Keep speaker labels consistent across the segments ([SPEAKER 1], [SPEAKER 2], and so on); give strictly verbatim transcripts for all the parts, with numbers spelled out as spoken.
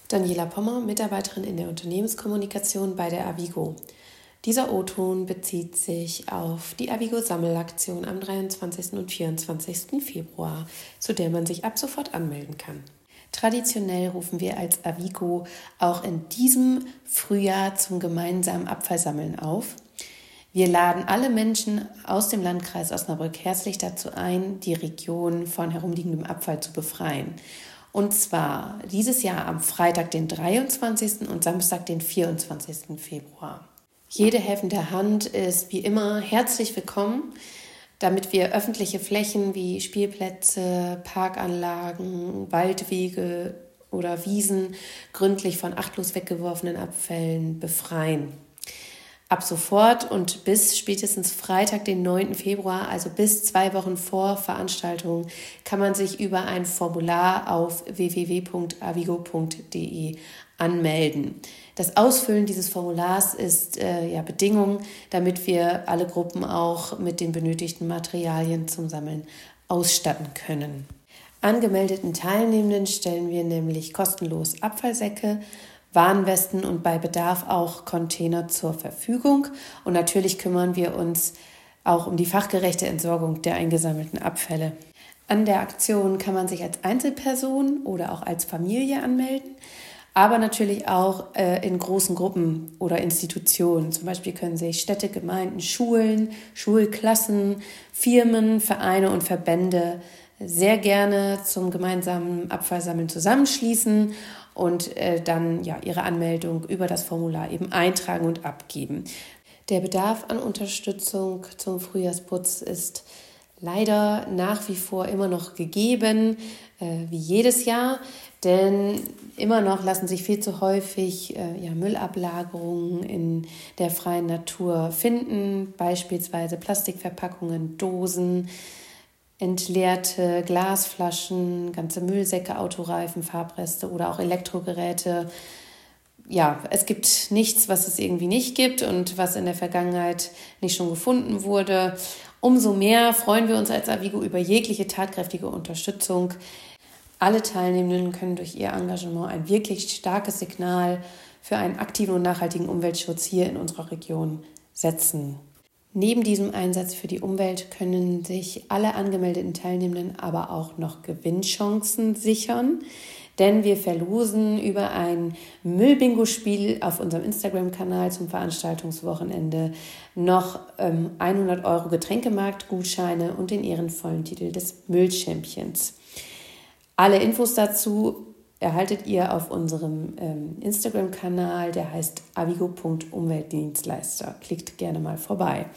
[SPEAKER 1] Daniela Pommer, Mitarbeiterin in der Unternehmenskommunikation bei der Avigo. Dieser O-Ton bezieht sich auf die Avigo-Sammelaktion am dreiundzwanzigsten und vierundzwanzigsten Februar, zu der man sich ab sofort anmelden kann. Traditionell rufen wir als Avigo auch in diesem Frühjahr zum gemeinsamen Abfallsammeln auf. Wir laden alle Menschen aus dem Landkreis Osnabrück herzlich dazu ein, die Region von herumliegendem Abfall zu befreien. Und zwar dieses Jahr am Freitag, den dreiundzwanzigsten und Samstag, den vierundzwanzigsten Februar. Jede helfende Hand ist wie immer herzlich willkommen, damit wir öffentliche Flächen wie Spielplätze, Parkanlagen, Waldwege oder Wiesen gründlich von achtlos weggeworfenen Abfällen befreien. Ab sofort und bis spätestens Freitag, den neunten Februar, also bis zwei Wochen vor Veranstaltung, kann man sich über ein Formular auf w w w punkt avigo punkt d e anmelden. Das Ausfüllen dieses Formulars ist äh, ja Bedingung, damit wir alle Gruppen auch mit den benötigten Materialien zum Sammeln ausstatten können. Angemeldeten Teilnehmenden stellen wir nämlich kostenlos Abfallsäcke, Warnwesten und bei Bedarf auch Container zur Verfügung. Und natürlich kümmern wir uns auch um die fachgerechte Entsorgung der eingesammelten Abfälle. An der Aktion kann man sich als Einzelperson oder auch als Familie anmelden, aber natürlich auch äh, in großen Gruppen oder Institutionen. Zum Beispiel können sich Städte, Gemeinden, Schulen, Schulklassen, Firmen, Vereine und Verbände sehr gerne zum gemeinsamen Abfallsammeln zusammenschließen und äh, dann ja ihre Anmeldung über das Formular eben eintragen und abgeben. Der Bedarf an Unterstützung zum Frühjahrsputz ist leider nach wie vor immer noch gegeben, äh, wie jedes Jahr, denn immer noch lassen sich viel zu häufig äh, ja, Müllablagerungen in der freien Natur finden, beispielsweise Plastikverpackungen, Dosen, entleerte Glasflaschen, ganze Müllsäcke, Autoreifen, Farbreste oder auch Elektrogeräte. Ja, es gibt nichts, was es irgendwie nicht gibt und was in der Vergangenheit nicht schon gefunden wurde. Umso mehr freuen wir uns als Avigo über jegliche tatkräftige Unterstützung. Alle Teilnehmenden können durch ihr Engagement ein wirklich starkes Signal für einen aktiven und nachhaltigen Umweltschutz hier in unserer Region setzen. Neben diesem Einsatz für die Umwelt können sich alle angemeldeten Teilnehmenden aber auch noch Gewinnchancen sichern, denn wir verlosen über ein Müllbingo-Spiel auf unserem Instagram-Kanal zum Veranstaltungswochenende noch ähm, hundert Euro Getränkemarkt-Gutscheine und den ehrenvollen Titel des Müllchampions. Alle Infos dazu erhaltet ihr auf unserem ähm, Instagram-Kanal, der heißt avigo punkt umweltdienstleister. Klickt gerne mal vorbei.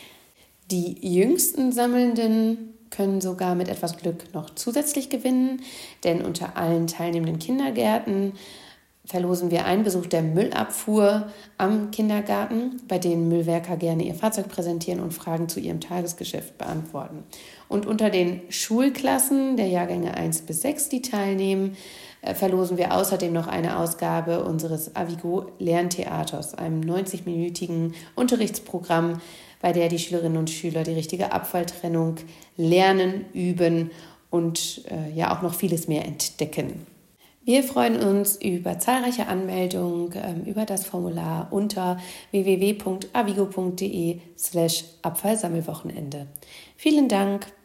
[SPEAKER 1] Die jüngsten Sammelnden können sogar mit etwas Glück noch zusätzlich gewinnen, denn unter allen teilnehmenden Kindergärten verlosen wir einen Besuch der Müllabfuhr am Kindergarten, bei denen Müllwerker gerne ihr Fahrzeug präsentieren und Fragen zu ihrem Tagesgeschäft beantworten. Und unter den Schulklassen der Jahrgänge eins bis sechs, die teilnehmen, verlosen wir außerdem noch eine Ausgabe unseres Avigo-Lerntheaters, einem neunzig-minütigen Unterrichtsprogramm, bei der die Schülerinnen und Schüler die richtige Abfalltrennung lernen, üben und äh, ja auch noch vieles mehr entdecken. Wir freuen uns über zahlreiche Anmeldungen ähm, über das Formular unter w w w punkt avigo punkt d e slash Abfallsammelwochenende. Vielen Dank!